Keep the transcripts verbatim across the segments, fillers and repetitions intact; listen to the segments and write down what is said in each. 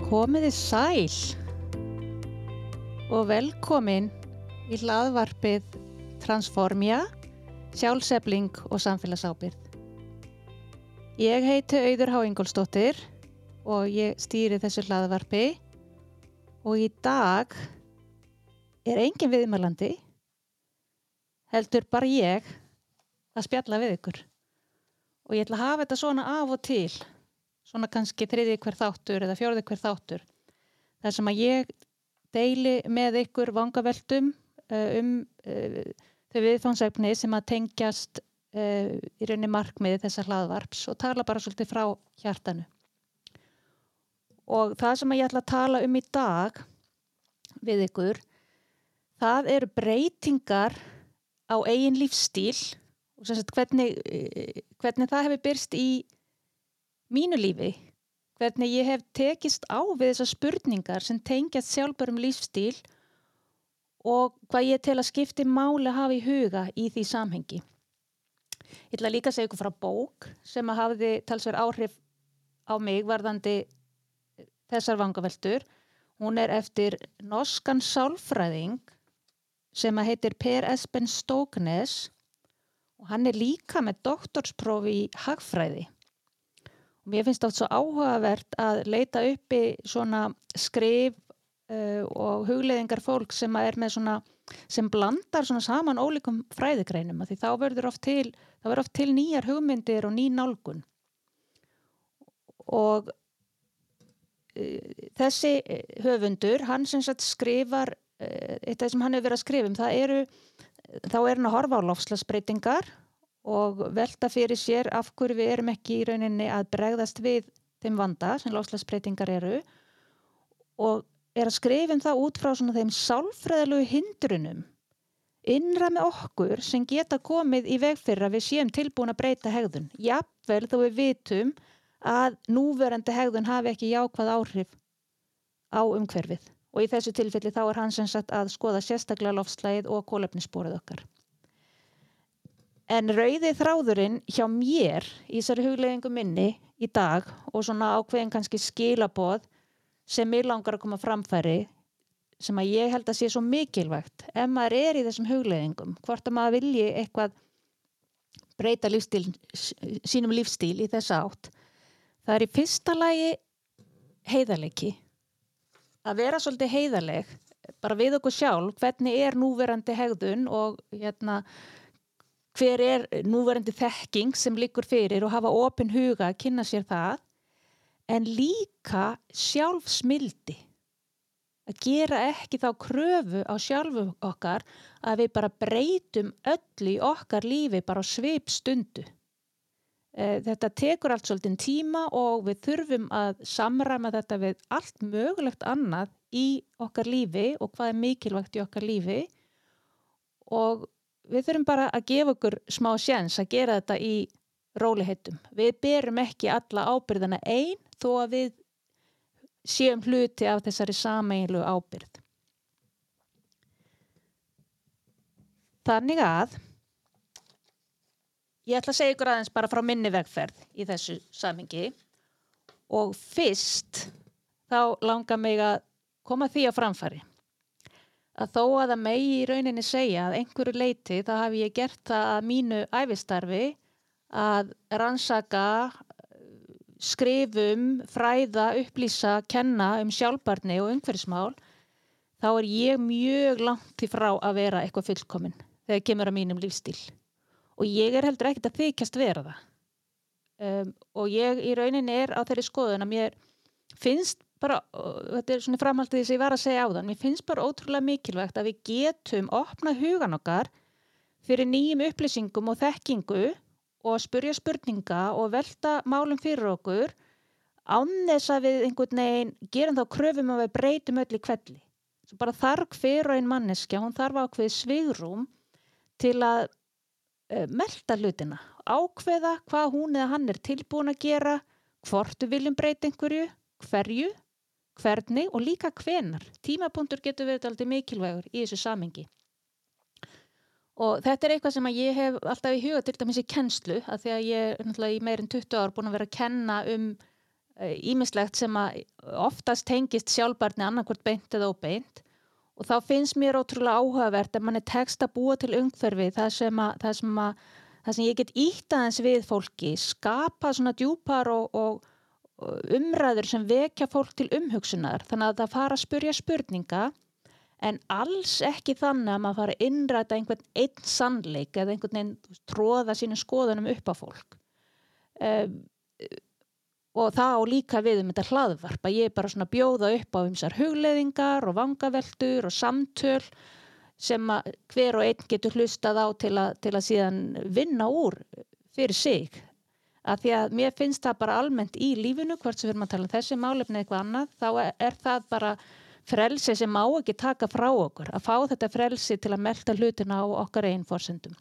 Komiði sæl og velkomin í hlaðvarpið Transformia, sjálfsefling og samfélagsábyrgð. Ég heiti Auður H. Ingólfsdóttir og ég stýri þessu hlaðvarpi og í dag er engin viðmælandi, heldur bara ég að spjalla við ykkur. Og ég ætla að hafa þetta svona af og til, svona kannski þriði hver þáttur eða fjórði hver þáttur. Það sem að ég deili með ykkur vangaveltum uh, um uh, þau viðfangsefni sem að tengjast uh, í rauninni markmiði þessa hlaðvarps og tala bara svolítið frá hjartanu. Og það sem að ég ætla að tala um í dag við ykkur, það eru breytingar á eigin lífsstíl og sem sagt hvernig, hvernig það hefur birst í mínu lífi, hvernig ég hef tekist á við þessar spurningar sem tengjast sjálfbærum lífsstíl og hvað ég tel að skipti máli að hafa í huga í því samhengi. Ég ætla líka að segja ykkur frá bók sem að hafði talsverð áhrif á mig varðandi þessar vangaveltur. Hún er eftir norskan sálfræðing sem að heitir Per Espen Stoknes og hann er líka með doktorspróf í hagfræði. Og mér finnst það svo áhugavert að leita uppi svona skrif uh, og hugleiðingar fólk sem er með svona, sem blandar svona saman ólíkum fræðigreinum, af því þá verður oft til, þá verður oft til nýjar hugmyndir og ný nálgun. Og uh, þessi höfundur, hann sem sagt skrifar, uh, eitt af það sem hann hefur verið að skrifa um, það eru, þá er hann að horfa á loftslagsbreytingar og velta fyrir sér af hverju við erum ekki í rauninni að bregðast við þeim vanda sem loftslagsbreytingar eru og er að skrifa um það út frá svona þeim sálfræðilegu hindrunum innra með okkur sem geta komið í veg fyrir að við séum tilbúin að breyta hegðun. Jafnvel þó við vitum að núverandi hegðun hafi ekki jákvæð áhrif á umhverfið. Og í þessu tilfelli þá er hann sem sagt að skoða sérstaklega loftslagið og kolefnissporið okkar. En rauði þráðurinn hjá mér í þessari hugleiðingu minni í dag og svona ákveðin kannski skilaboð sem mér langar að koma framfæri sem að ég held að sé svo mikilvægt ef maður er í þessum hugleiðingum, hvort að maður vilji eitthvað breyta lífstíl, sínum lífstíl í þessa átt. Það er í fyrsta lagi heiðarleiki. Að vera svolítið heiðarleg, bara við okkur sjálf, hvernig er núverandi hegðun og hérna hver er núverandi þekking sem liggur fyrir og hafa opinn huga að kynna sér það, en líka sjálfsmildi. Að gera ekki þá kröfu á sjálfu okkar að við bara breytum öll í okkar lífi bara á svipstundu. Þetta tekur allt svolítið tíma og við þurfum að samræma þetta við allt mögulegt annað í okkar lífi og hvað er mikilvægt í okkar lífi og við þurfum bara að gefa okkur smá sjens að gera þetta í róliheitum. Við berum ekki alla ábyrgðina ein þó að við séum hluti af þessari sameiginlegu ábyrgð. Þannig að ég ætla að segja ykkur aðeins bara frá minni vegferð í þessu samhengi og fyrst þá langar mig að koma því á framfæri. Að þó að það megi í rauninni segja að einhverju leyti þá hafi ég gert það að mínu ævistarfi að rannsaka, skrifum, fræða, upplýsa, kenna um sjálfbærni og umhverfismál, þá er ég mjög langt í frá að vera eitthvað fullkomin þegar kemur að mínum lífstíl. Og ég er heldur ekkert að þykjast vera það. Um, og ég í rauninni er á þeirri skoðun að mér finnst bara, þetta er svona framhaldið þess að ég var að segja á þann, mér finnst bara ótrúlega mikilvægt að við getum opnað hugan okkar fyrir nýjum upplýsingum og þekkingu og spyrja spurninga og velta málum fyrir okkur án þess að við einhvern veginn gerum þá kröfum að við breytum öll í hvelli. Svo bara þarf hver og ein manneskja, hún þarf ákveðið svigrúm til að uh, melta hlutina, ákveða hvað hún eða hann er tilbúin að gera, hvort við viljum breyta einhverju, hverju, hvernig og líka hvenar. Tímapunktur getur verið aldrei mikilvægur í þessu samhengi. Og þetta er eitthvað sem að ég hef alltaf í huga til dæmis í kennslu, af því að ég er náttúrulega í meir en tuttugu ár búin að vera að kenna um ýmislegt sem að oftast tengist sjálfbærni annarkvort beint eða óbeint og þá finnst mér ótrúlega áhugavert að manni tekst að búa til umhverfi það sem að, það sem að, það sem ég get ýtt aðeins við fólki, skapa svona djúpar og, og, og umræður sem vekja fólk til umhugsunar, þannig að það fara að spyrja spurninga en alls ekki þannig að maður fara að innræta einhvern einn sannleik eða einhvern veginn tróða sínum skoðunum upp á fólk. Um, og það á líka við um þetta hlaðvarp að ég bara svona bjóða upp á ýmsar hugleiðingar og vangaveltur og samtöl sem að hver og einn getur hlustað á til að, til að síðan vinna úr fyrir sig. Af því að mér finnst það bara almennt í lífinu, hvort sem við erum að tala um þessi málefni eða eitthvað annað, þá er, er það bara frelsi sem má ekki taka frá okkur, að fá þetta frelsi til að melta hlutina á okkar eigin forsendum.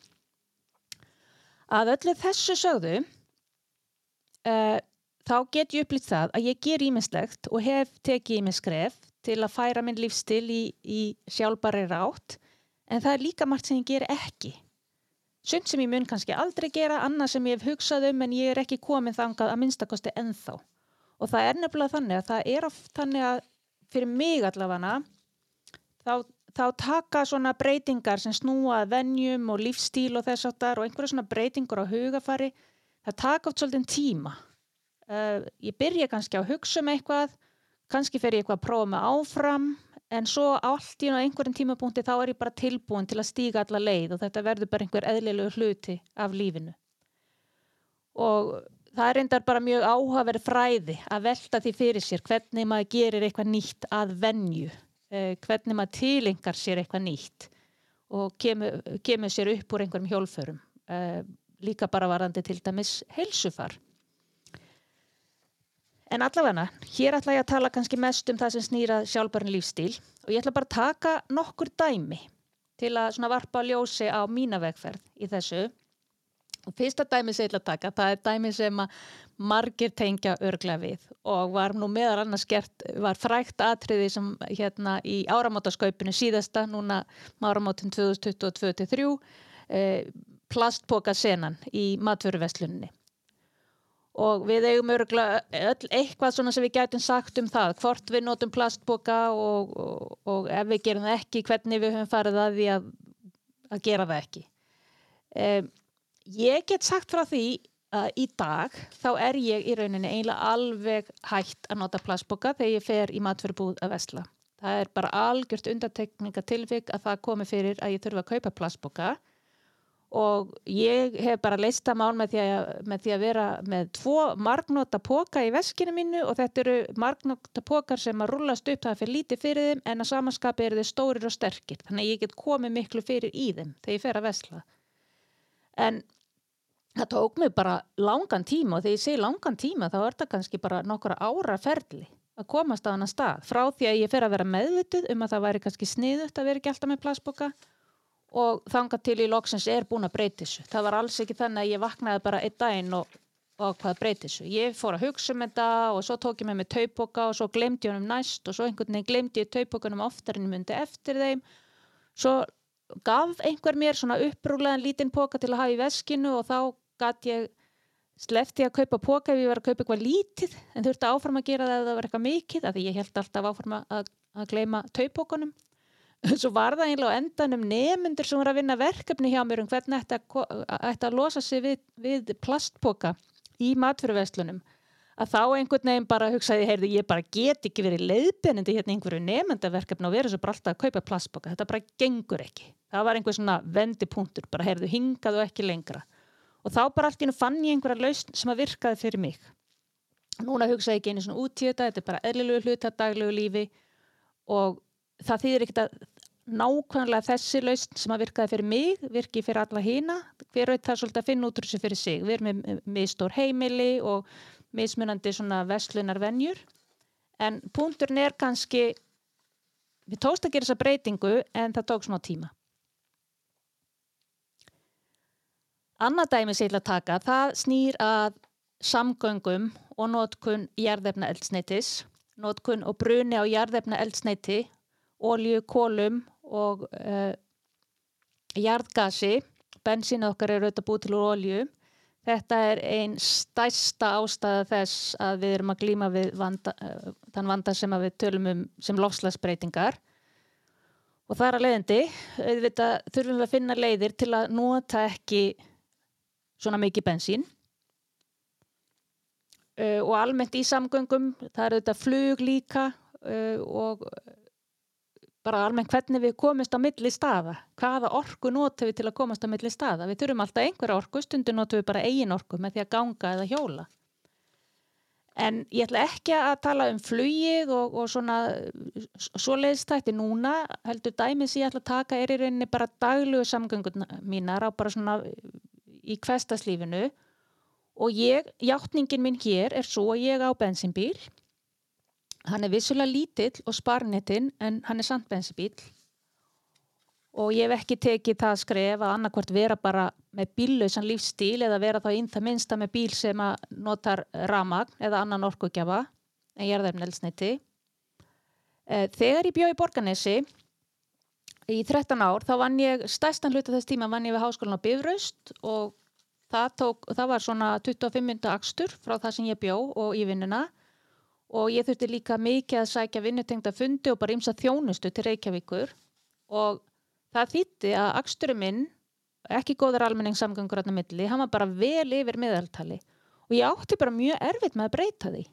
Að öllu þessu sögðu, uh, þá get ég upplýtt það að ég ger ýmislegt og hef tekið ýmis skref til að færa minn lífstil í, í sjálfbærri átt, en það er líka margt sem ég ger ekki. Sumt sem ég mun kannski aldrei gera, annað sem ég hef hugsað um en ég er ekki komin þangað að minnstakosti ennþá. Og það er nefnilega þannig að það er oft þannig að fyrir mig allavega þá, þá taka svona breytingar sem snúa að venjum og lífstíl og þess áttar og einhverja svona breytingur á hugafari, það taka oft svolítið tíma. Uh, ég byrja kannski að hugsa um eitthvað, kannski fer ég eitthvað að prófa mig áfram, en svo allt í einhverjum tímapunkti þá er ég bara tilbúin til að stíga alla leið og þetta verður bara einhver eðlilegu hluti af lífinu. Og það er reyndar bara mjög áhugaverð fræði að velta því fyrir sér hvernig maður gerir eitthvað nýtt að venju, uh, hvernig maður tilengar sér eitthvað nýtt og kemur, kemur sér upp úr einhverjum hjólförum, uh, líka bara varðandi til dæmis heilsufar. En allavega, hér ætla ég að tala kannski mest um það sem snýra sjálfbæran lífstíl og ég ætla bara að taka nokkur dæmi til að svona varpa ljósi á mína vegferð í þessu. Og fyrsta dæmi sem ég ætla að taka, það er dæmi sem að margir tengja örugglega við og var nú meðal annars gert, var frægt atriði sem hérna í áramótaskaupinu síðasta, núna áramótin tvö þúsund tuttugu og tvö til þrjú, eh, plastpokasenan í matvöruversluninni. Og við eigum örugglega öll eitthvað svona sem við gætum sagt um það, hvort við notum plastpoka og, og, og ef við gerum það ekki, hvernig við höfum farið að því að, að gera það ekki. Um, ég get sagt frá því að í dag þá er ég í rauninni eiginlega alveg hætt að nota plastpoka þegar ég fer í matvörubúð að versla. Það er bara algjört undantekningatilvik að það komi fyrir að ég þurfa að kaupa plastpoka. Og ég hef bara leyst það mál með því, að, með því að vera með tvo margnota poka í veskinu mínu og þetta eru margnota pokar sem að rúllast upp það fyrir lítið fyrir þeim en að samanskapi eru þeir stórir og sterkir. Þannig að ég get komið miklu fyrir í þeim þegar ég fer að versla. En það tók mig bara langan tíma og þegar ég segi langan tíma þá er það kannski bara nokkra ára ferli að komast á annan stað. Frá því að ég fer að vera meðvituð um að það væri kannski sniðugt að vera ekki alltaf með plastpoka og þangað til í loksins er búin að breyta þessu. Það var alls ekki þannig að ég vaknaði bara einn daginn og, og hvað breyta þessu. Ég fór að hugsa um þetta og svo tók ég með mig taupoka og svo gleymdi ég honum næst og svo einhvern veginn gleymdi ég taupokanum oftar en ég myndi eftir þeim. Svo gaf einhver mér svona upprúlegan lítinn poka til að hafa í veskinu og þá gat ég sleppti að kaupa poka ef ég var að kaupa eitthvað lítið en þurfti áfram að gera það ef það var eitthvað mikið af því ég hélt alltaf áfram að, að gleyma taupokanum. Svo var það eiginlega á endanum nemendur sem voru að vinna verkefni hjá mér um hvernig ætti að, ætti að losa sig við, við plastpoka í matvöruverslunum. Að þá einhvern veginn bara hugsaði, heyrðu, ég bara get ekki verið leiðbeinandi hérna einhverju nemendaverkefni og verið svo bara alltaf að kaupa plastpoka. Þetta bara gengur ekki. Það var einhver svona vendipunktur, bara heyrðu, hingað og ekki lengra. Og þá bara allt í einu fann ég einhverja lausn sem að virkaði fyrir mig. Núna hugsaði ég ekki einu svona út í þetta, þetta er bara eðlilegu hluti af daglegu lífi og það þýðir ekkert að nákvæmlega þessi lausn sem að virkaði fyrir mig virki fyrir alla hina, hver veit það svolítið að finna út úr þessu fyrir sig. Við erum með misstór heimili og mismunandi svona verslunarvenjur en punkturinn er kannski við tókst að gera þessa breytingu en það tók smá tíma. Annað dæmi sem ég ætla að taka, það snýr að samgöngum og notkun jarðefnaeldsneytis, notkun og bruni á jarðefnaeldsneyti, olíu, kolum og uh, jarðgasi, bensín okkar er auðvitað búið til úr olíu. Þetta er ein stærsta ástæða þess að við erum að glíma við vanda, þann vanda sem að við tölum um sem loftslagsbreytingar. Og þar að leiðandi, auðvitað þurfum við að finna leiðir til að nota ekki svona mikið bensín. Uh, og almennt í samgöngum, það er auðvitað flug líka uh, og bara almennt hvernig við komumst á milli staða. Hvaða orku notum við til að komast á milli staða? Við þurfum alltaf einhverja orku, stundum notum við bara eigin orku með því að ganga eða hjóla. En ég ætla ekki að tala um flugið og, og svona svoleiðistætti núna, heldur dæmið sem ég ætla að taka er í rauninni bara daglegu samgöngur mínar á bara svona í hversdagslífinu. Og ég, játningin minn hér er svo að ég á bensínbíl. Hann er vissulega lítill og sparnetinn en hann er samt bensínbíl. Og ég hef ekki tekið það skref að annarkvort vera bara með bíllausan lífstíl eða vera þá inn það minnsta með bíl sem að notar rafmagn eða annan orkugjafa en jarðefnaeldsneyti. Þegar ég bjó í Borgarnesi í þrettán ár þá vann ég stærstan hluta þess tíma vann ég við Háskólann á Bifröst og Það, tók, það var svona tuttugu og fimm mínútna akstur frá það sem ég bjó og í vinnuna og ég þurfti líka mikið að sækja vinnutengda fundi og bara ýmsa þjónustu til Reykjavíkur og það þýddi að aksturinn minn, ekki góðar almenningssamgöngur þarna á milli, hann var bara vel yfir meðaltali og ég átti bara mjög erfitt með að breyta því.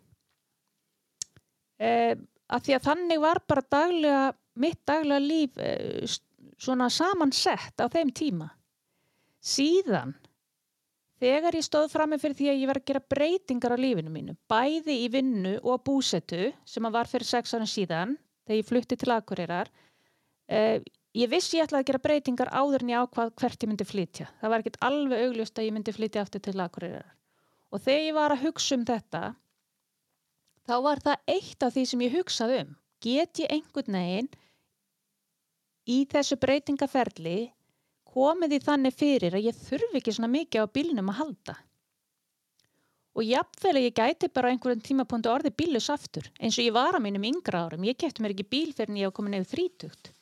Eh, af því að þannig var bara daglega, mitt daglega líf eh, svona samansett á þeim tíma. Síðan Þegar ég stóð frammi fyrir því að ég var að gera breytingar á lífinu mínu, bæði í vinnu og búsetu sem að var fyrir sex árum síðan, þegar ég flutti til Akureyrar, eh, ég vissi ég ætlaði að gera breytingar áður en ég ákvað hvert ég myndi flytja. Það var ekkert alveg augljóst að ég myndi flytja aftur til Akureyrar. Og þegar ég var að hugsa um þetta, þá var það eitt af því sem ég hugsaði um. Get ég einhvern veginn í þessu breytingaferli komið því þannig fyrir að ég þurfi ekki svona mikið á bílnum að halda. Og jafnvel að ég gæti bara á einhverjum tímapunkti orðið bíllaus aftur, eins og ég var á mínum yngra árum. Ég keypti mér ekki bíl fyrr en ég var komin yfir þrítugt.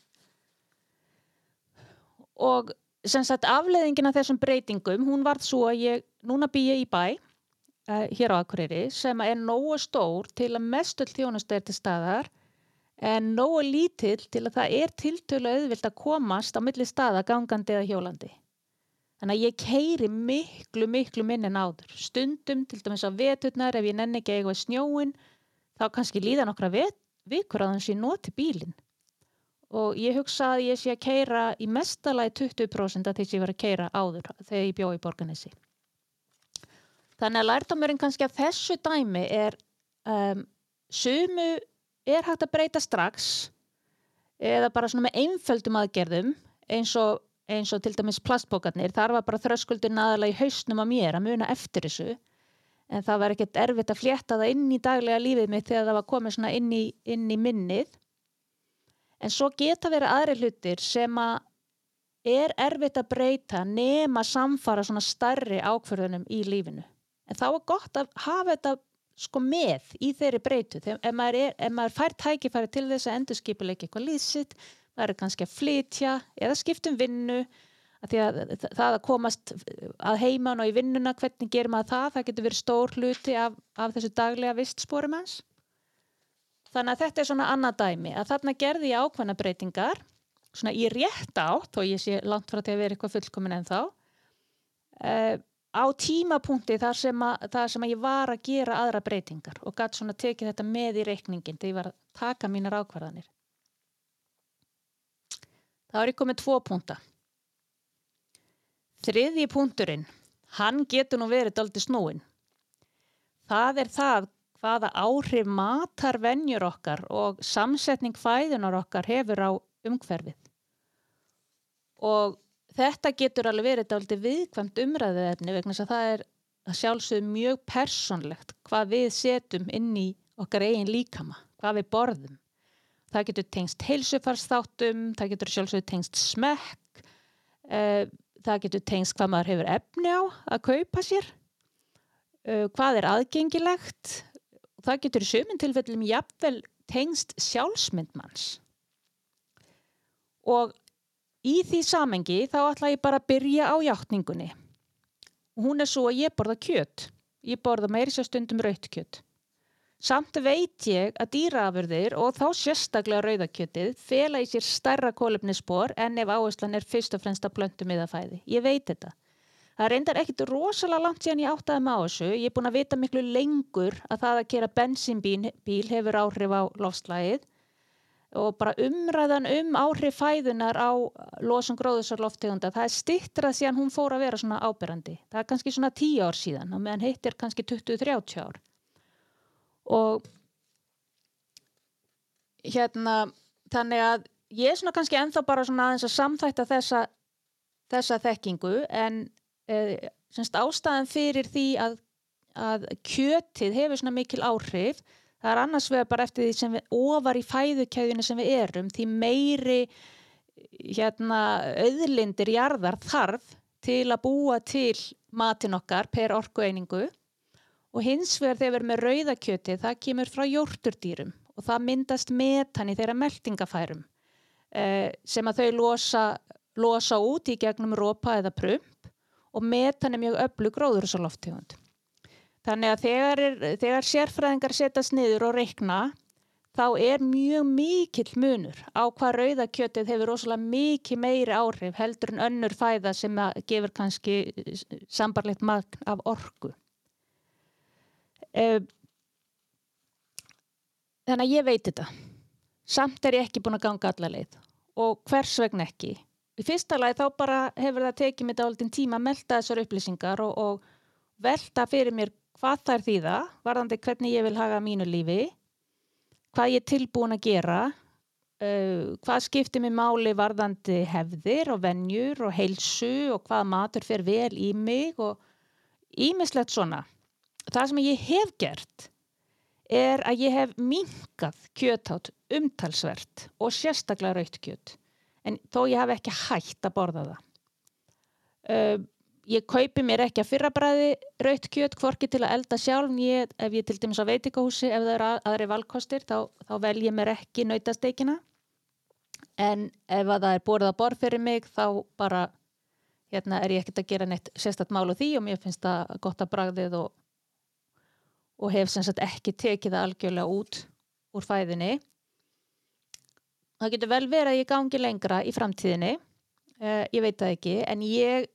Og sem sagt afleiðingin af þessum breytingum, hún varð svo að ég, núna bý ég í bæ, uh, hér á Akureyri, sem er nógu stór til að mestöll þjónusta er til staðar, en nógu lítill til að það er tiltölulega auðvelt að komast á milli staða gangandi eða hjólandi. Þannig að ég keyri miklu, miklu minni en áður. Stundum, til dæmis á veturnar, ef ég nenni ekki að eiga snjóin, þá kannski líða nokkra vet, vikur að þannig að ég noti bílinn. Og ég hugsa að ég sé að keyra í mestalagi tuttugu prósent af því sem ég var að keyra áður þegar ég bjó í Borgarnesi. Þannig að lærdómurinn kannski af þessu dæmi er um, sumu er hægt að breyta strax eða bara svona með einföldum aðgerðum eins og, eins og til dæmis plastbókarnir. Þar var bara þröskuldurinn aðalega í hausnum á mér að muna eftir þessu en það var ekkert erfitt að flétta það inn í daglega lífið mitt þegar það var komið svona inn í, inn í minnið. En svo geta verið aðri hlutir sem að er erfitt að breyta nema samfara svona stærri ákvörðunum í lífinu. En þá er gott að hafa þetta sko með í þeirri breytu. Þegar, ef, maður er, ef maður fær tækifæri til þess að endurskipuleika eitthvað lífsitt, það er kannski að flytja eða skipta um vinnu, að því að það að komast að heiman og í vinnuna, hvernig gerir maður það? Það getur verið stór hluti af, af þessu daglega vistspori manns. Þannig að þetta er svona annað dæmi, að þarna gerði ég ákveðna breytingar, svona í rétt átt, og ég sé langt frá því að vera eitthvað fullkomin ennþá, uh, á tímapunkti þar sem, að, þar sem að ég var að gera aðra breytingar og gat svona tekið þetta með í reikningin þegar ég var að taka mínar ákvarðanir. Það var ég komið tvo punkta. Þriðji punkturinn, hann getur nú verið dálítið snúinn. Það er það hvaða áhrif matarvenjur okkar og samsetning fæðunar okkar hefur á umhverfið. Og þetta getur alveg verið dálítið viðkvæmt umræðuefni vegna þess að það er að sjálfsögðu mjög persónlegt hvað við setjum inn í okkar eigin líkama, hvað við borðum. Það getur tengst heilsufarsþáttum, það getur sjálfsögðu tengst smekk, uh, það getur tengst hvað maður hefur efni á að kaupa sér, uh, hvað er aðgengilegt. Það getur í sumum tilfellum jafnvel tengst sjálfsmynd manns. Og í því samengi þá ætla ég bara að byrja á játningunni. og hún er svo að ég borða kjöt. Ég borða meira sér stundum rautt kjöt. Samt veit ég að dýraafurðir og þá sérstaklega rauðakjötið fela í sér stærra kolefnisspor en ef áherslan er fyrst og fremst að plöntum eða fæði. Ég veit þetta. Það reyndar ekkit rosalega langt síðan ég áttaði mig á þessu. Ég er búin að vita miklu lengur að það að keyra bensínbíl bíl hefur áhrif á loftslagið og bara umræðan um áhrif fæðunar á losun gróðurhúsalofttegunda. Það er styttra síðan hún fór að vera svona áberandi. Það er kannski svona tíu ár síðan og meðan hitt er kannski tuttugu til þrjátíu ár. Og hérna, þannig að ég er svona kannski ennþá bara svona aðeins að samþætta þessa, þessa þekkingu en e, semst ástæðan fyrir því að, að kjötið hefur svona mikil áhrif, það er annars vegar bara eftir því sem við ofar í fæðukeðjunni sem við erum, því meiri hérna, auðlindir jarðar þarf til að búa til matinn okkar per orkueiningu. Og hins vegar þegar við erum með rauðakjötið, það kemur frá jórturdýrum og það myndast metan í þeirra meltingafærum eh, sem að þau losa, losa út í gegnum ropa eða prump og metan er mjög öflug gróðurhúsalofttegund. Þannig að þegar, er, þegar sérfræðingar setjast niður og reikna, þá er mjög mikill munur á hvað rauðakjötið hefur rosalega mikið meiri áhrif heldur en önnur fæða sem að gefur kannski sambarlegt magn af orku. Uh, þannig að ég veit þetta samt er ég ekki búin að ganga alla leið og hvers vegna ekki í fyrsta lagi þá bara hefur það tekið mér dálítinn tíma að melta þessar upplýsingar og, og velta fyrir mér hvað þær þýða varðandi hvernig ég vil haga mínu lífi hvað ég er tilbúin að gera uh, hvað skiptir mér máli varðandi hefðir og venjur og heilsu og hvað matur fer vel í mig og ýmislegt svona. Það sem ég hef gert er að ég hef minnkað kjötát umtalsvert og sérstaklega rautt kjöt. En þó ég hef ekki hætt að borða það. Uh, ég kaupi mér ekki að fyrrabragði rautt kjöt, hvorki til að elda sjálf. Ég, ef ég til dæmis á veitingahúsi, ef það eru aðri valkostir, þá, þá vel ég mér ekki nautasteikina. En ef að það er borið að borð fyrir mig, þá bara hérna, er ég ekkert að gera neitt sérstakt mál á því og mér finnst það gott að bragðið og og hef sem sagt ekki tekið það algjörlega út úr fæðinni. Það getur vel verið að ég gangi lengra í framtíðinni, uh, ég veit það ekki, en ég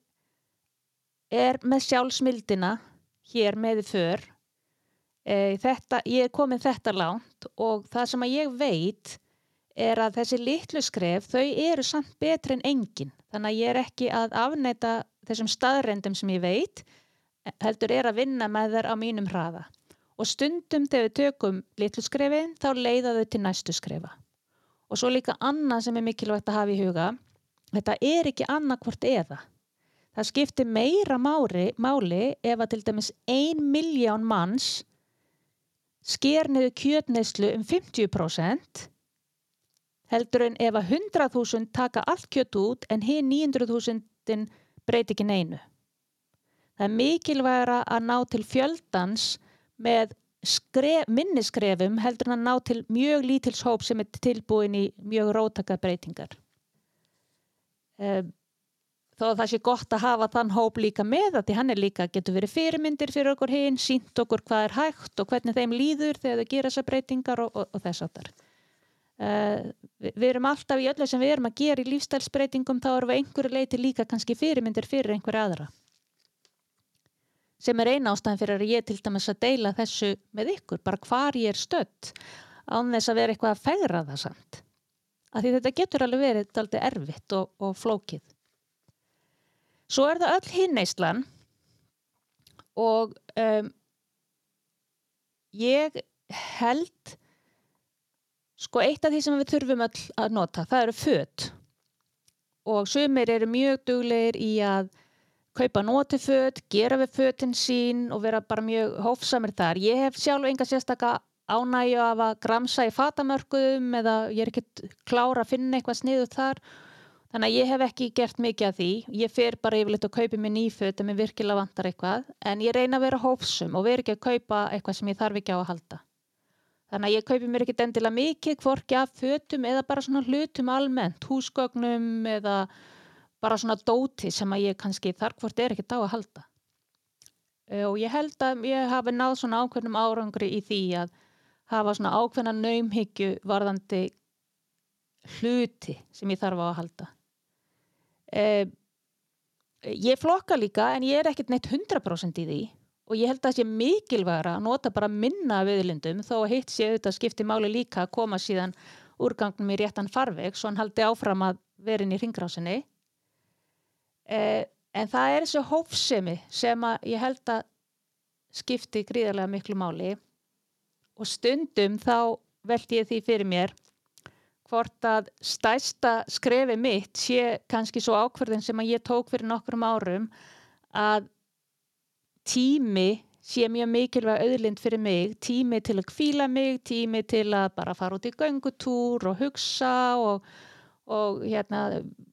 er með sjálfsmyldina hér með í för. Uh, þetta, ég er komin þetta langt og það sem að ég veit er að þessi litlu skref, þau eru samt betri en engin. Þannig að ég er ekki að afneita þessum staðrendum sem ég veit, heldur er að vinna með þær á mínum hraða. Og stundum þegar við tökum litlu skrefin, þá leiða þau til næstu skrefa. Og svo líka annað sem er mikilvægt að hafa í huga, þetta er ekki annað eða. Það skiptir meira máli, máli ef að til dæmis ein milljón manns sker niður kjötneyslu um fimmtíu prósent, heldur en ef að hundrað þúsund taka allt kjöt út en hin níu hundruð þúsundin breyti ekki neinu. Það er mikilvægara að ná til fjöldans með skref, minni skrefum heldur en að ná til mjög lítils hóp sem er tilbúin í mjög róttækar breytingar. Um, þó að það sé gott að hafa þann hóp líka með því hann er líka, getur verið fyrirmyndir fyrir okkur hinn, sýnt okkur hvað er hægt og hvernig þeim líður þegar þau gera þessar breytingar og, og, og þess áttar. Uh, við, við erum alltaf í öllu sem við erum að gera í lífstælsbreytingum, þá erum við einhverju leyti líka kannski fyrirmyndir fyrir einhverja aðra. Sem er eina ástæðan fyrir að ég til dæmis að deila þessu með ykkur, bara hvar ég er stödd, án þess að vera eitthvað að fegra það samt. Af því þetta getur alveg verið dálítið erfitt og, og flókið. Svo er það öll hin neyslan og um, ég held, sko eitt af því sem við þurfum öll að nota, það eru föt. Og sumir eru mjög duglegir í að kaupa notuföt, gera við fötin sín og vera bara mjög hófsamir þar. Ég hef sjálf enga sérstaka ánægju af að gramsa í fatamörkuðum eða ég er ekkert klára að finna eitthvað sniðugt þar. Þannig að ég hef ekki gert mikið af því. Ég fer bara yfirleitt að kaupa mér ný föt ef mér virkilega vantar eitthvað. En ég reyna að vera hófsum og vera ekki að kaupa eitthvað sem ég þarf ekki á að halda. Þannig að ég kaupi mér ekkert endilega mikið, hvorki af fötum eða bara svona hlutum almennt, húsgögnum eða bara svona dóti sem að ég kannski þar hvort er ekkert á að halda. uh, og ég held að ég hafi náð svona ákveðnum árangri í því að hafa svona ákveðna naumhyggju varðandi hluti sem ég þarf á að halda. Uh, ég flokka líka en ég er ekkert neitt hundrað prósent í því og ég held að það sé mikilvægara að nota bara minna viðlindum þó að hitt sé auðvitað skipti máli líka að koma síðan úrgangnum í réttan farveg svo hann haldi áfram að vera inn í hringrásinni. Uh, en það er þessi hófsemi sem að ég held að skipti gríðarlega miklu máli og stundum þá velti ég því fyrir mér hvort að stærsta skrefi mitt sé kannski svo ákvörðun sem að ég tók fyrir nokkrum árum að tími sé mjög mikilvæg auðlind fyrir mig, tími til að hvíla mig, tími til að bara fara út í göngutúr og hugsa og, og hérna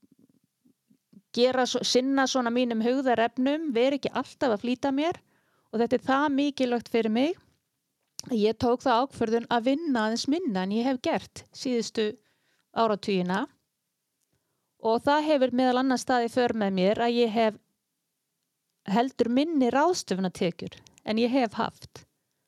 gera, sinna svona mínum hugðarefnum, vera ekki alltaf að flýta mér og þetta er það mikilvægt fyrir mig að ég tók það ákvörðun að vinna aðeins minna en ég hef gert síðustu áratugina og það hefur meðal annars staðið för með mér að ég hef heldur minni ráðstöfunartekjur en ég hef haft.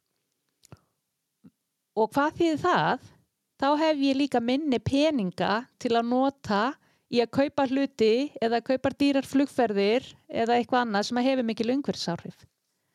Og hvað þýðir það? Þá hef ég líka minni peninga til að nota í að kaupa hluti eða kaupa dýrar flugferðir eða eitthvað annað sem hefur mikil umhverfisáhrif.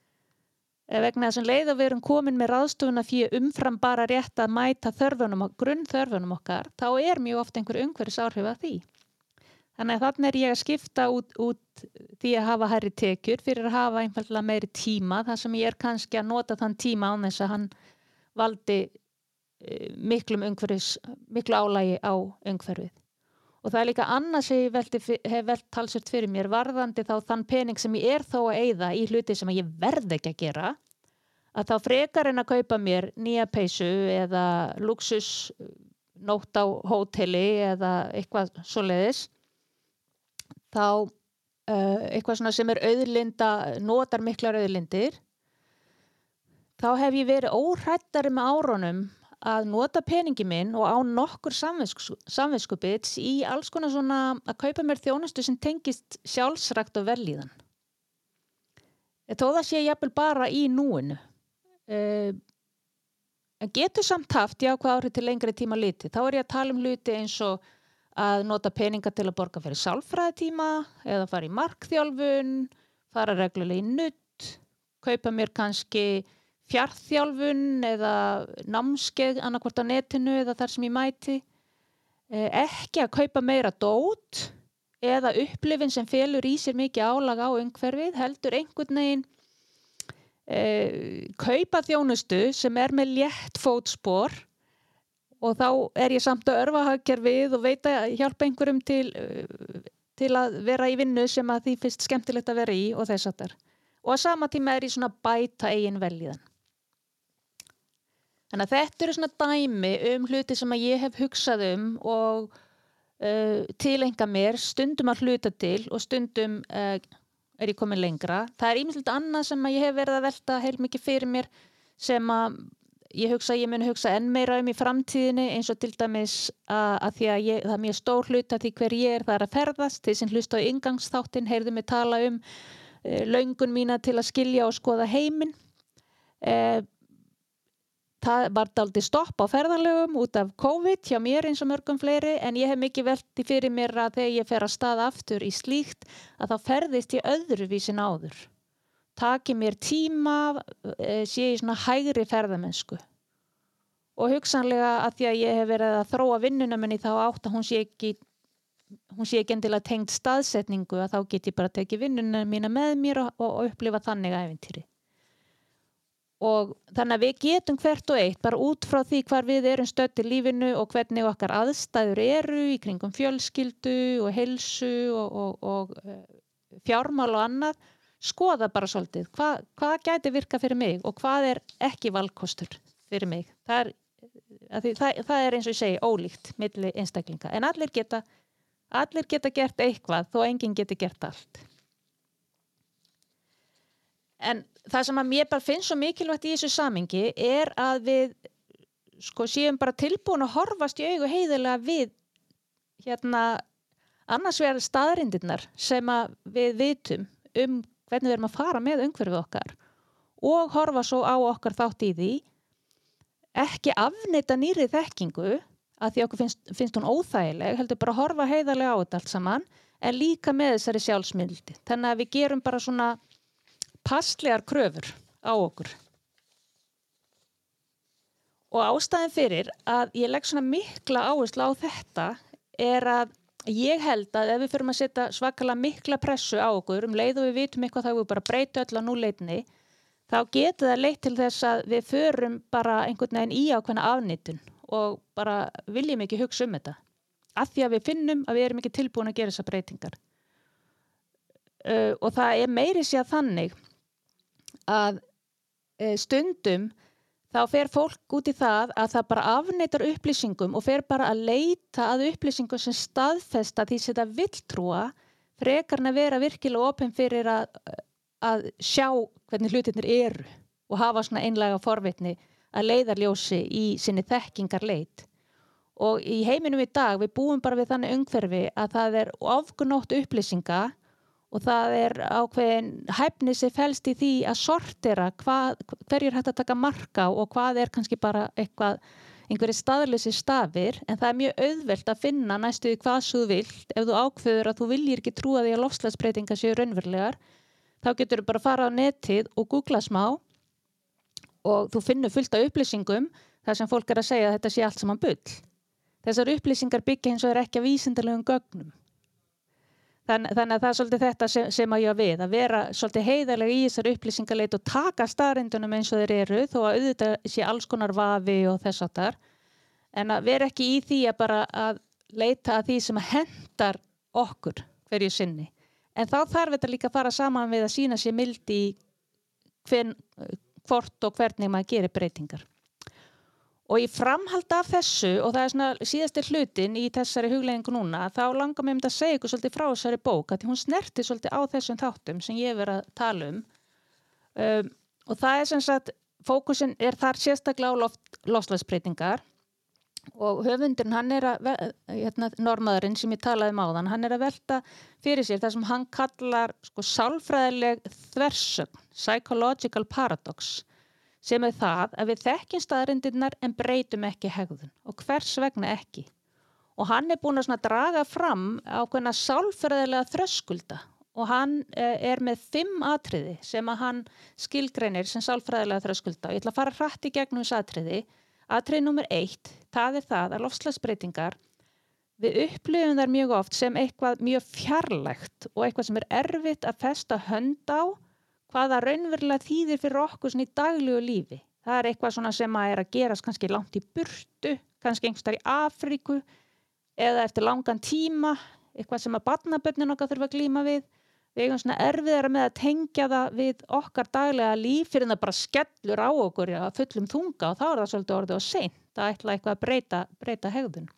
Vegna þess að leið að við erum komin með ráðstöfunarfé umfram bara rétt að mæta þörfunum og grunnþörfunum okkar, þá er mjög oft einhver umhverfisáhrif að því. Þannig að þannig er ég að skipta út, út því að hafa hærri tekjur fyrir að hafa einfaldlega meiri tíma, þar sem ég er kannski að nota þann tíma án þess að hann valdi miklum umhverfis, miklu álagi á umhverfið. Og það er líka annað sem ég velti, hef velt talsvert fyrir mér varðandi þá þann pening sem ég er þó að eyða í hluti sem ég verð ekki að gera, að þá frekar en að kaupa mér nýja peysu eða luxus nótt á hóteli eða eitthvað svoleiðis, þá uh, eitthvað svona sem er auðlinda, notar miklar auðlindir, þá hef ég verið óhræddari með árunum að nota peningi minn og á nokkur samviskubits í alls konar svona að kaupa mér þjónustu sem tengist sjálfsrækt og vellíðan. Þó það sé jafnvel bara í núinu. Uh, en getur samt haft jákvæð áhrif til lengri tíma litið. Þá er ég að tala um hluti eins og að nota peninga til að borga fyrir sálfræðitíma eða fara í markþjálfun, fara reglulega í nudd, kaupa mér kannski fjarþjálfun eða námskeið annarkvort á netinu eða þar sem ég mæti. Eh, ekki að kaupa meira dót eða upplifin sem felur í sér mikið álag á umhverfið, heldur einhvern veginn eh, kaupa þjónustu sem er með létt fótspor og þá er ég samt að örva hagkerfið og veit að hjálpa einhverjum til, til að vera í vinnu sem að því finnst skemmtilegt að vera í og þess að þar. Og á sama tíma er ég svona bæta eigin vellíðan. Þannig að þetta eru svona dæmi um hluti sem að ég hef hugsað um og uh, tilenga mér stundum að hluta til og stundum uh, er ég komin lengra. Það er ýmislegt annað sem að ég hef verið að velta heilmikið fyrir mér sem að ég hugsa að ég mun hugsa enn meira um í framtíðinni eins og til dæmis að, að því að ég, það er mjög stór hluta því hver ég er það er að ferðast. Þeir sem hlusta á inngangsþáttinn heyrðu mig tala um uh, löngun mína til að skilja og skoða heiminn. Uh, Það var dálítið stopp á ferðalögum út af COVID hjá mér eins og mörgum fleiri en ég hef mikið velti fyrir mér að þegar ég fer að stað aftur í slíkt að þá ferðist ég öðruvísin áður. Taki mér tíma, sé ég svona hægri ferðamennsku. Og hugsanlega að því að ég hef verið að þróa vinnuna minni þá átt að hún sé ekki, hún sé ekki endilega tengd staðsetningu að þá get ég bara tekið vinnuna mína með mér og, og upplifa þannig ævintýri. Og þannig að við getum hvert og eitt bara út frá því hvar við erum stödd í lífinu og hvernig okkar aðstæður eru í kringum fjölskyldu og heilsu og, og, og fjármál og annað, skoða bara svolítið hvað, hvað gæti virka fyrir mig og hvað er ekki valkostur fyrir mig. Það er, það, það er eins og ég segi ólíkt milli einstaklinga en allir geta, allir geta gert eitthvað þó enginn geti gert allt. En það sem að mér bara finnst svo mikilvægt í þessu samhengi er að við sko séum bara tilbúin að horfast í augu heiðarlega við hérna annars vegar staðreyndirnar sem að við vitum um hvernig við erum að fara með umhverfið okkar og horfa svo á okkar þátt í því, ekki afneita nýrri þekkingu að því okkur finnst, finnst hún óþægileg, heldur bara að horfa heiðarlega á þetta allt saman, en líka með þessari sjálfsmildi. Þannig að við gerum bara svona passlegar kröfur á okkur. Og ástæðan fyrir að ég legg svona mikla áherslu á þetta er að ég held að ef við förum að setja svakalega mikla pressu á okkur, um leið og við vitum eitthvað þá við bara breyta öll á núleitni, þá getur það leitt til þess að við förum bara einhvern veginn í ákveðna afnýtun og bara viljum ekki hugsa um þetta. Af því að við finnum að við erum ekki tilbúin að gera þessar breytingar. Uh, og það er meiri sér þannig að uh, stundum þá fer fólk út í það að það bara afneitar upplýsingum og fer bara að leita að upplýsingum sem staðfesta því sem það vill trúa frekar en að vera virkilega opin fyrir að að sjá hvernig hlutirnir eru og hafa svona einlæga forvitni að leiðarljósi í sinni þekkingarleit. Og í heiminum í dag, við búum bara við þannig umhverfi að það er ofgnótt upplýsinga og það er ákveðin hæfni sem felst í því að sortera hvað, hverju er hægt að taka mark á og hvað er kannski bara eitthvað, einhverjir staðleysi stafir, en það er mjög auðvelt að finna næstu því hvað þú vilt ef þú ákveður að þú viljir ekki trúa því að loftslagsbreytingar séu raunverulegar. Þá getur þú bara að fara á netið og googla smá og þú finnur fullt af upplýsingum þar sem fólk er að segja að þetta sé allt saman bull. Þessar upplýsingar byggja eins og er ekki að vísindalegum gögnum. Þann, þannig að það er svolítið þetta sem, sem að ég á við, að vera svolítið heiðarlega í þessar upplýsingarleit og taka staðreyndunum eins og þeir eru, þó að auðvitað sé alls konar vafi og þess áttar, en að vera ekki í því að bara að leita að því sem hendar okkur hverju sinni. En þá þarf þetta líka að fara saman við að sýna sér mildi í hvern, hvort og hvernig maður gerir breytingar. Og í framhald af þessu, og það er svona síðasti hlutin í þessari hugleiðingu núna, þá langar mér um að segja ykkur svolítið frá þessari bók, að hún snerti svolítið á þessum þáttum sem ég hef verið að tala um. Um og það er sem sagt, fókusin er þar sérstaklega á loft, loftslagsbreytingar. Og höfundurinn, hann er að, hérna, normaðurinn sem ég talaði um áðan, hann er að velta fyrir sér það sem hann kallar sko, sálfræðileg þversögn, psychological paradox, sem er það að við þekkjum staðreyndirnar en breytum ekki hegðun og hvers vegna ekki. Og hann er búinn að svona draga fram ákveðna sálfræðilega þröskulda og hann er með fimm atriði sem að hann skilgreinir sem sálfræðilega þröskulda. Og ég ætla að fara hratt í gegnum þessu atriði. Atriði númer eitt, það er það að loftslagsbreytingar, við upplifum þær mjög oft sem eitthvað mjög fjarlægt og eitthvað sem er erfitt að festa hönd á hvað það raunverulega þýðir fyrir okkur svona í daglegu lífi. Það er eitthvað svona sem að er að gerast kannski langt í burtu, kannski einhvers staðar í Afríku eða eftir langan tíma, eitthvað sem að barnabörnin okkar þurfa að glíma við. Við eigum svona erfiðara með að tengja það við okkar daglega líf fyrir það bara skellur á okkur að fullum þunga og þá er það svolítið orðið og seint. Það ætla eitthvað að breyta, breyta hegðun.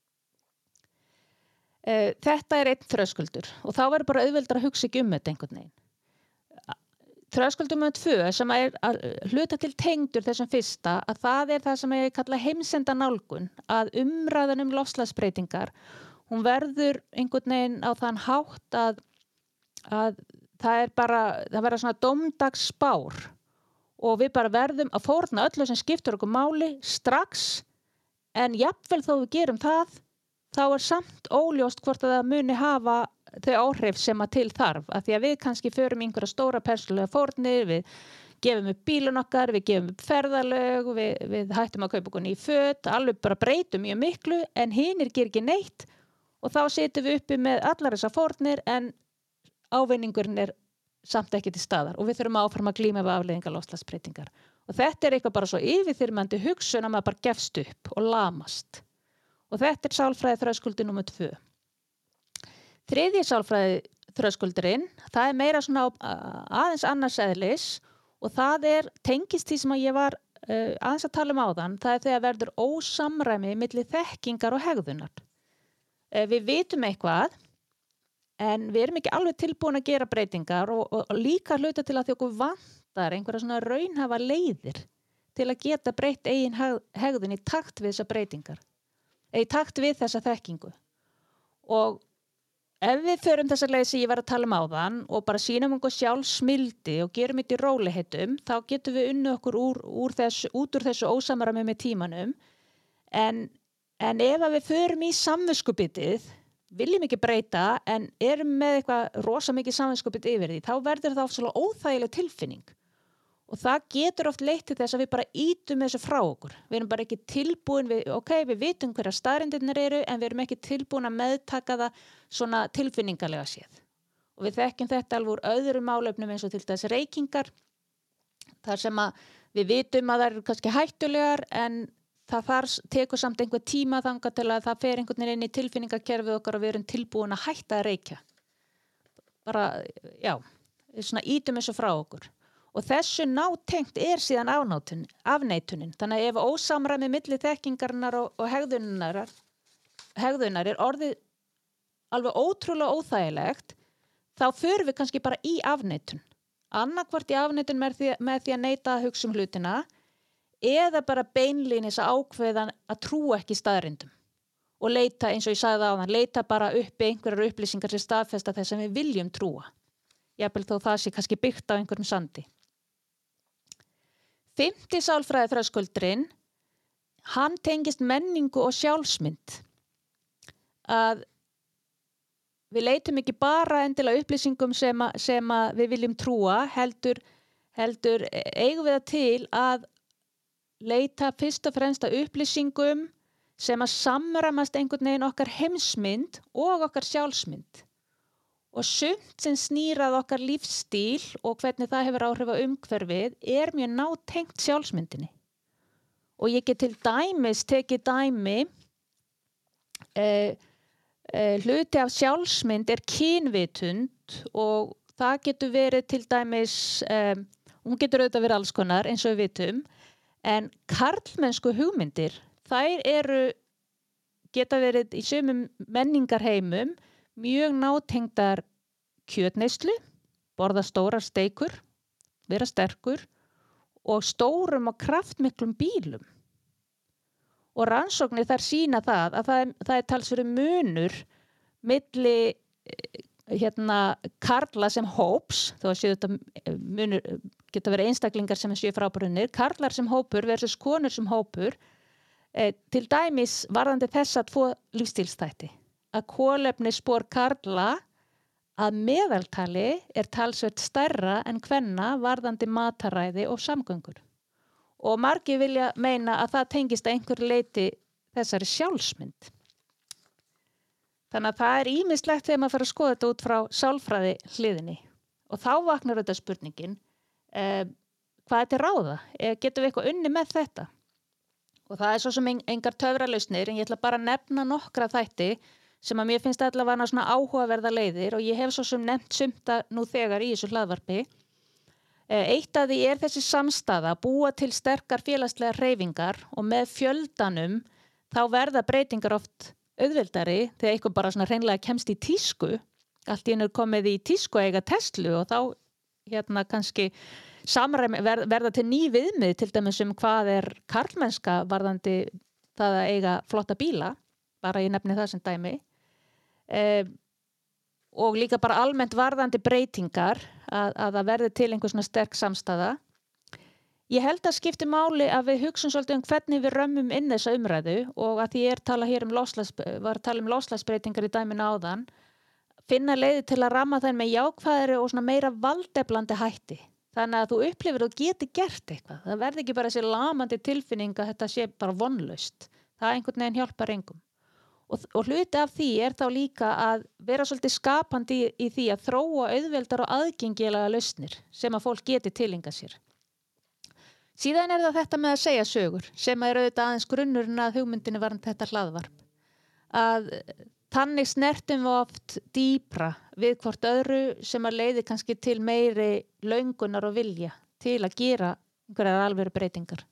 Þetta er einn þröskuldur og þá verður bara auðveldar að hugsa ekki um þetta einhvern veginn. Þröskuldur með tvö sem er að hluta til tengdur þessum fyrsta að það er það sem ég kalla heimsenda nálgun, að umræðan um loftslagsbreytingar, hún verður einhvern veginn á þann hátt að að það er bara, það verður svona dómdagsspár og við bara verðum að fórna öllu sem skiptur okkur máli strax, en jafnvel þó við gerum það, þá er samt óljóst hvort að það muni hafa þau áhrif sem að til þarf, af því að við kannski förum einhverja stóra persónulega fórnir, við gefum upp bílun okkar, við gefum upp ferðalög, við, við hættum að kaupa okkur ný föt, alveg bara breytum mjög miklu, en hinir ger ekki neitt og þá setjum við uppi með allar þessar fórnir en ávinningurinn er samt ekki til staðar og við þurfum áfram að glíma við afleiðingar loftslagsbreytingar. Og þetta er eitthvað bara svo yfirþyrmandi hugsun að maður bara gefst upp og lamast. Og þetta er sálfræði þröskuldur númer tvö. Þriðji sálfræði þröskuldurinn, það er meira svona aðeins annars eðlis og það er tengist því sem að ég var uh, aðeins að tala um áðan, það er þegar verður ósamræmi milli þekkingar og hegðunar. Uh, við vitum eitthvað en við erum ekki alveg tilbúin að gera breytingar og, og, og líka hluta til að því okkur vantar einhverja svona raunhafa leiðir til að geta breytt eigin hegðun í takt við þessar breytingar, í takt við þessa þekkingu. Og ef við förum þessa leið sem ég var að tala um áðan og bara sýnum okkur sjálf smildi og gerum þetta í rólegheitum, þá getum við unnið okkur úr, úr þessu, út úr þessu ósamræmi með tímanum. En, en ef að við förum í samviskubitið, viljum ekki breyta, en erum með eitthvað rosa mikið samviskubit yfir því, þá verður það svona óþægileg tilfinning. Og það getur oft leitt til þess að við bara ítum þessu frá okkur. Við erum bara ekki tilbúin, við, ok, við vitum hverja staðreyndirnar eru, en við erum ekki tilbúin að meðtaka það svona tilfinningalega séð. Og við þekkjum þetta alveg úr öðrum málefnum eins og til þess reykingar, þar sem að við vitum að það eru kannski hættulegar, en það þar tekur samt einhver tíma þangað til að það fer einhvern veginn inn í tilfinningakerfið okkar og við erum tilbúin að hætta að reykja. Bara, já, svona ítum þessu frá okkur. Og þessu nátengt er síðan afnátun, afneitunin. Þannig að ef ósamræmi milli þekkingarinnar og, og hegðunar, hegðunar er orðið alveg ótrúlega óþægilegt, þá förum við kannski bara í afneitun. Annarkvort í afneitun með því, með því að neita að hugsa um hlutina, eða bara beinlínis að ákveða að trúa ekki staðreyndum. Og leita, eins og ég sagði áðan, leita bara uppi einhverjar upplýsingar sem staðfesta þess að við viljum trúa. Jafnvel þó það sé kannski byggt á einhverjum sandi. Fimmti sálfræði þröskuldurinn, hann tengist menningu og sjálfsmynd. Að við leitum ekki bara endilega upplýsingum sem, a, sem að við viljum trúa, heldur, heldur eigum við það til að leita fyrst og fremst að upplýsingum sem að samræmast einhvern veginn okkar heimsmynd og okkar sjálfsmynd. Og sumt sem snýrað okkar lífsstíl og hvernig það hefur áhrif á umhverfið er mjög nátengt sjálfsmyndinni. Og ég get til dæmis tekið dæmi, eh, eh, hluti af sjálfsmynd er kynvitund og það getur verið til dæmis, eh, hún getur auðvitað verið alls konar eins og við vitum, en karlmennsku hugmyndir, þær eru, geta verið í sumum menningarheimum, mjög nátengdar kjötneyslu, borða stórar steikur, vera sterkur og stórum og kraftmiklum bílum. Og rannsóknir þær sýna það að það er, það er talsverður munur milli hérna, karla sem hóps, þó að séu þetta munur, geta verið einstaklingar sem séu frábrunir, karlar sem hópur versus konur sem hópur, eh, til dæmis varðandi þessa tvo lífstílstætti. Að kolefnisspor karla að meðaltali er talsvert stærra en kvenna varðandi mataræði og samgöngur. Og margir vilja meina að það tengist að einhverju leyti þessari sjálfsmynd. Þannig að það er ýmislegt þegar maður fer að skoða þetta út frá sálfræði hliðinni. Og þá vaknar þetta spurningin, eh, hvað er til ráða? Eh, getum við eitthvað unni með þetta? Og það er svo sem engar töfralausnir, en ég ætla bara að nefna nokkra þætti sem að mér finnst allavega svona áhugaverða leiðir og ég hef svo sem nefnt sumta nú þegar í þessu hlaðvarpi. Eitt af því er þessi samstaða, búa til sterkar félagslegar hreyfingar og með fjöldanum þá verða breytingar oft auðveldari þegar eitthvað bara svona hreinlega kemst í tísku. Allt í einu er komið í tísku að eiga Tesla og þá hérna kannski samræmi, ver, verða til ný viðmið til dæmis um hvað er karlmennska varðandi það að eiga flotta bíla, bara ég nefni það sem dæmi. Eh, og líka bara almennt varðandi breytingar að, að það verði til einhver svona sterk samstaða. Ég held að skipti máli að við hugsum svolítið um hvernig við römmum inn þessa umræðu og að því ég er tala hér um loslags, var að tala um loslagsbreytingar í dæminu áðan, finna leiði til að ramma þeim með jákvæðari og svona meira valdeflandi hætti. Þannig að þú upplifir að þú geti gert eitthvað. Það verði ekki bara þessi lamandi tilfinning að þetta sé bara vonlaust. Það einhvern veginn hjálpar engum. Og, og hluti af því er þá líka að vera svolítið skapandi í, í því að þróa auðveldar og aðgengilega lausnir sem að fólk geti tileinkað sér. Síðan er það þetta með að segja sögur sem er auðvitað aðeins grunnurinn að hugmyndinu varðandi þetta hlaðvarp. Að þannig snertum við oft dýpra við hvort öðru sem að leiði kannski til meiri löngunar og vilja til að gera einhverjar alvöru breytingar.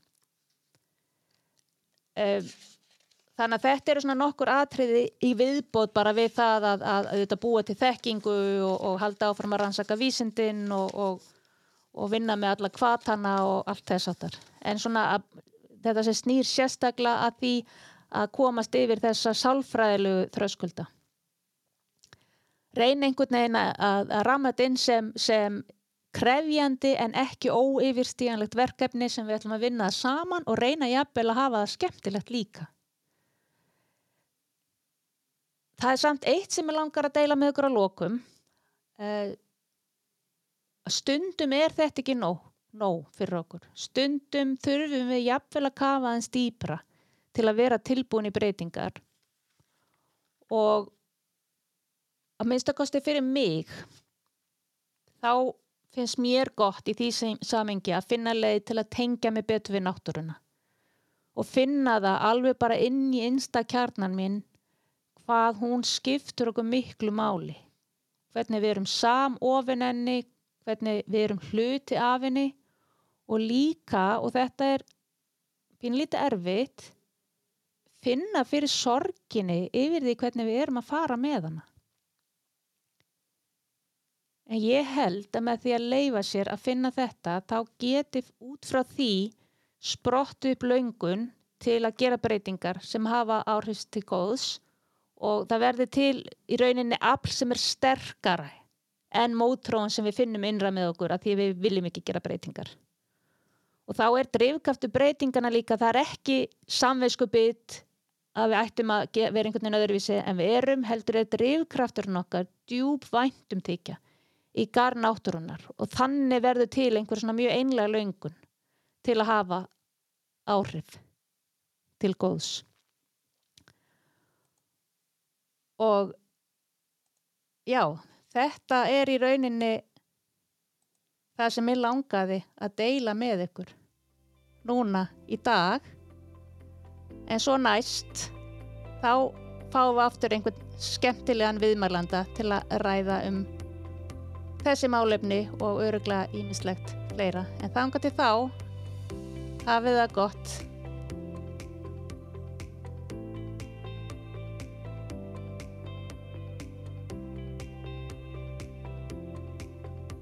Um, Þannig að þetta eru svona nokkur atriði í viðbót bara við það að, að, að þetta búa til þekkingu og, og halda áfram að rannsaka vísindin og, og, og vinna með alla hvatana og allt þess áttar. En svona að, þetta sem snýr sérstaklega að því að komast yfir þessa sálfræðilegu þröskulda. reyna einhvern veginn að, að ramma þetta inn sem, sem krefjandi en ekki óyfirstíganlegt verkefni sem við ætlum að vinna það saman og reyna jafnvel að hafa það skemmtilegt líka. Það er samt eitt sem ég langar að deila með ykkur að lokum. Uh, stundum er þetta ekki nóg, nóg fyrir okkur. Stundum þurfum við jafnvel að kafa aðeins dýpra til að vera tilbúin í breytingar. Og að minnsta kosti fyrir mig, þá finnst mér gott í því samhengi að finna leið til að tengja mig betur við náttúruna. Og finna það alveg bara inn í innsta kjarnan minn hvað hún skiptur okkur miklu máli. Hvernig við erum samofin henni, hvernig við erum hluti af henni og líka, og þetta er pínlítið erfitt, finna fyrir sorginni yfir því hvernig við erum að fara með hana. En ég held að með því að leyfa sér að finna þetta, þá geti út frá því sprottu upp löngun til að gera breytingar sem hafa áhrif til góðs og það verði til í rauninni afl sem er sterkara en mótþróun sem við finnum innra með okkur að því við viljum ekki gera breytingar. Og þá er drifkraftur breytingana líka, það er ekki samviskubit að við ættum að vera einhvern veginn öðruvísi en við erum, heldur er drifkrafturinn okkar djúp væntumþykja í garð náttúrunnar og þannig verður til einhver svona mjög einlega löngun til að hafa áhrif til góðs. Og já, þetta er í rauninni það sem ég langaði að deila með ykkur núna í dag, en svo næst þá fáum við aftur einhvern skemmtilegan viðmælanda til að ræða um þessi málefni og örugglega ýmislegt fleira. En þangað til þá, hafið það gott.